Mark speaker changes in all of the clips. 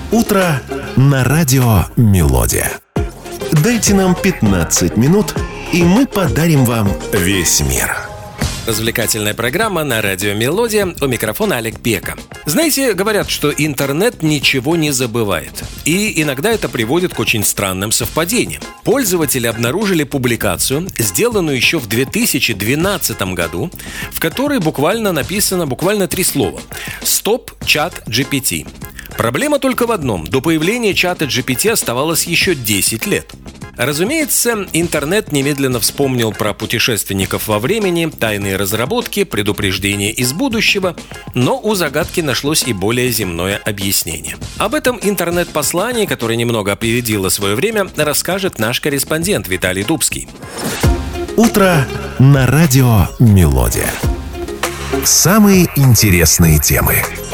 Speaker 1: Утро на радио «Мелодия». Дайте нам 15 минут, и мы подарим вам весь мир.
Speaker 2: Развлекательная программа на радио «Мелодия». У микрофона Олег Пека. Знаете, говорят, что интернет ничего не забывает. И иногда это приводит к очень странным совпадениям. Пользователи обнаружили публикацию, сделанную еще в 2012 году, в которой буквально написано 3 слова: «Стоп чат GPT». Проблема только в одном. До появления чата GPT оставалось еще 10 лет. Разумеется, интернет немедленно вспомнил про путешественников во времени, тайные разработки, предупреждения из будущего, но у загадки нашлось и более земное объяснение. Об этом интернет-послании, которое немного опередило свое время, расскажет наш корреспондент Виталий Дубский.
Speaker 1: Утро на радио «Мелодия». Самые интересные темы.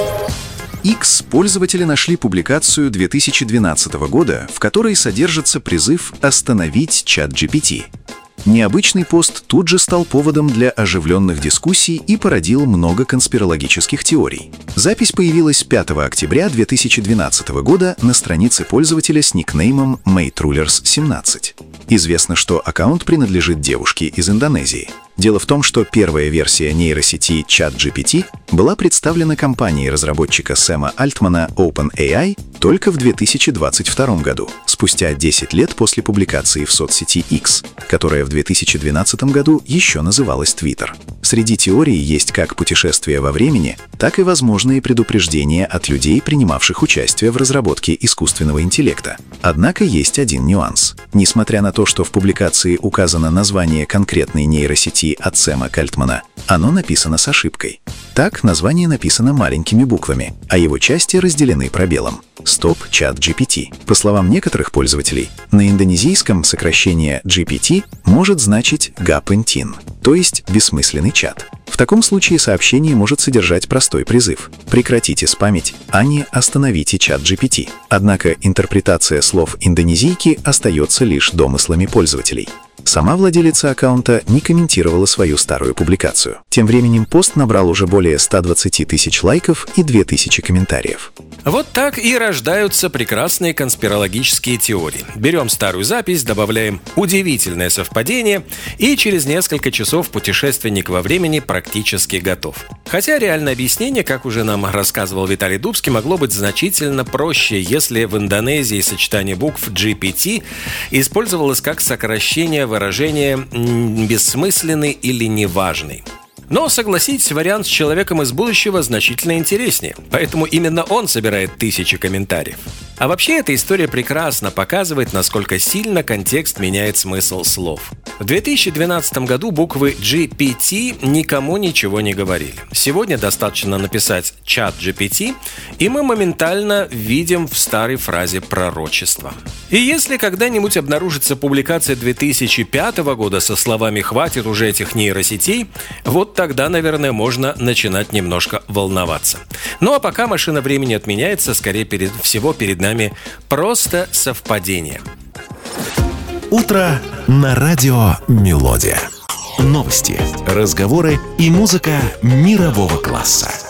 Speaker 3: X пользователи нашли публикацию 2012 года, в которой содержится призыв остановить чат GPT. Необычный пост тут же стал поводом для оживленных дискуссий и породил много конспирологических теорий. Запись появилась 5 октября 2012 года на странице пользователя с никнеймом MateRulers17. Известно, что аккаунт принадлежит девушке из Индонезии. Дело в том, что первая версия нейросети ChatGPT была представлена компанией разработчика Сэма Альтмана OpenAI только в 2022 году, спустя 10 лет после публикации в соцсети X, которая в 2012 году еще называлась Twitter. Среди теорий есть как путешествия во времени, так и возможные предупреждения от людей, принимавших участие в разработке искусственного интеллекта. Однако есть один нюанс. Несмотря на то, что в публикации указано название конкретной нейросети от Сэма Альтмана, оно написано с ошибкой. Так, название написано маленькими буквами, а его части разделены пробелом. Стоп чат GPT. По словам некоторых пользователей, на индонезийском сокращение GPT может значить «гапентин», то есть бессмысленный чат. В таком случае сообщение может содержать простой призыв: «Прекратите спамить, а не остановите чат GPT». Однако интерпретация слов индонезийки остается лишь домыслами пользователей. Сама владелица аккаунта не комментировала свою старую публикацию. Тем временем пост набрал уже более 120 тысяч лайков и 2000 комментариев.
Speaker 2: Вот так и рождаются прекрасные конспирологические теории. Берем старую запись, добавляем удивительное совпадение, и через несколько часов путешественник во времени практически готов. Хотя реальное объяснение, как уже нам рассказывал Виталий Дубский, могло быть значительно проще, если в Индонезии сочетание букв GPT использовалось как сокращение выражения «бессмысленный» или «неважный». Но, согласитесь, вариант с человеком из будущего значительно интереснее, поэтому именно он собирает тысячи комментариев. А вообще, эта история прекрасно показывает, насколько сильно контекст меняет смысл слов. В 2012 году буквы GPT никому ничего не говорили. Сегодня достаточно написать «чат GPT», и мы моментально видим в старой фразе пророчество. И если когда-нибудь обнаружится публикация 2005 года со словами «хватит уже этих нейросетей», вот тогда, наверное, можно начинать немножко волноваться. Ну а пока машина времени отменяется, скорее всего перед нами просто совпадение.
Speaker 1: Утро на радио «Мелодия». Новости, разговоры и музыка мирового класса.